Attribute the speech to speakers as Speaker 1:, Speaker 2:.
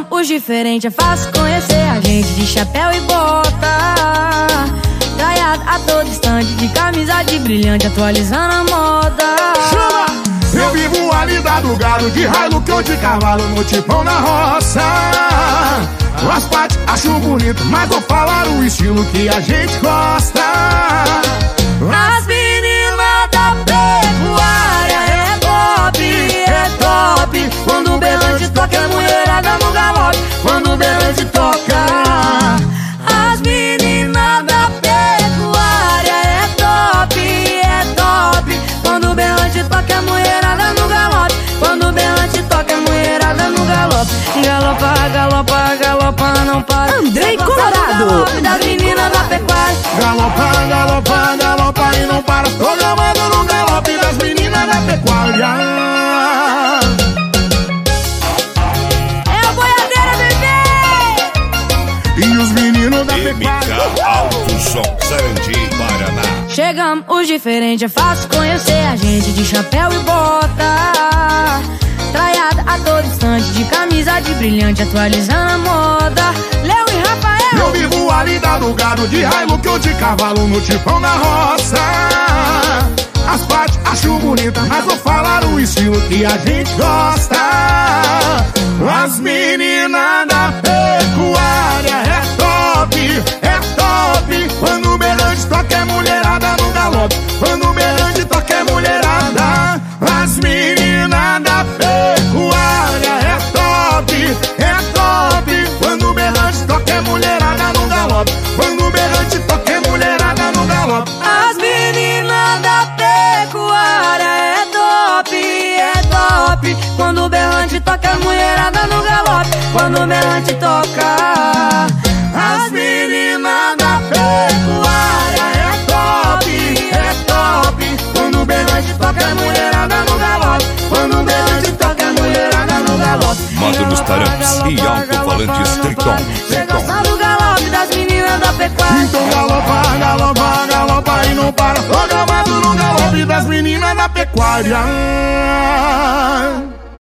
Speaker 1: os diferentes, é fácil conhecer a gente de chapéu e bota. Traiado a todo instante, de camisa de brilhante, atualizando a moda.
Speaker 2: Chama! Eu vivo ali do gado, de Hilux ou de cavalo, no tipão na roça. As partes acho bonito, mas vou falar o estilo que a gente gosta.
Speaker 1: As meninas da pecuária é top. Quando o berrante toca, a mulherada no galope. Quando o berrante toca. As meninas da pecuária é top. Quando o berrante toca, a mulherada no galope. Quando o berrante toca, a mulherada no galope. Galopa, não para.
Speaker 3: Andrei Colorado.
Speaker 1: Das meninas da pecuária.
Speaker 2: Galopa e não para. Tô gravando no galope das meninas da pecuária.
Speaker 1: É a boiadeira, bebê!
Speaker 2: E os meninos da pecuária.
Speaker 4: Alto Som, Sarandi, Paraná.
Speaker 1: Chegamos os diferentes, é fácil conhecer a gente de chapéu e bota. Traiada a todo instante, de camisa de brilhante, atualizando a moda. Léo e Rafael.
Speaker 2: Eu vivo ali do gado, de Hilux ou de cavalo, no tipão da roça. As partes acho bonita, mas vou falar o estilo que a gente gosta. As meninas da pecuária é top. Quando o berrante toca, é mulherada no galope. Quando o berrante toca, é mulherada. As meninas da pecuária é top. Quando o berrante toca, é mulherada no galope. Quando o berrante toca, é mulherada no galope.
Speaker 1: As meninas da pecuária é top. Quando o berrante toca, a mulherada no galope. Quando o berrante toca.
Speaker 2: As meninas da pecuária é top. Quando o berrante toca, a mulherada no galope. Quando o berrante toca, a mulherada no galope.
Speaker 4: Módulos Taramps e alto-falantes Triton.
Speaker 1: Você gosta do galope das meninas da pecuária.
Speaker 2: Então galopa e não para. Tô gravado no galope das meninas da pecuária.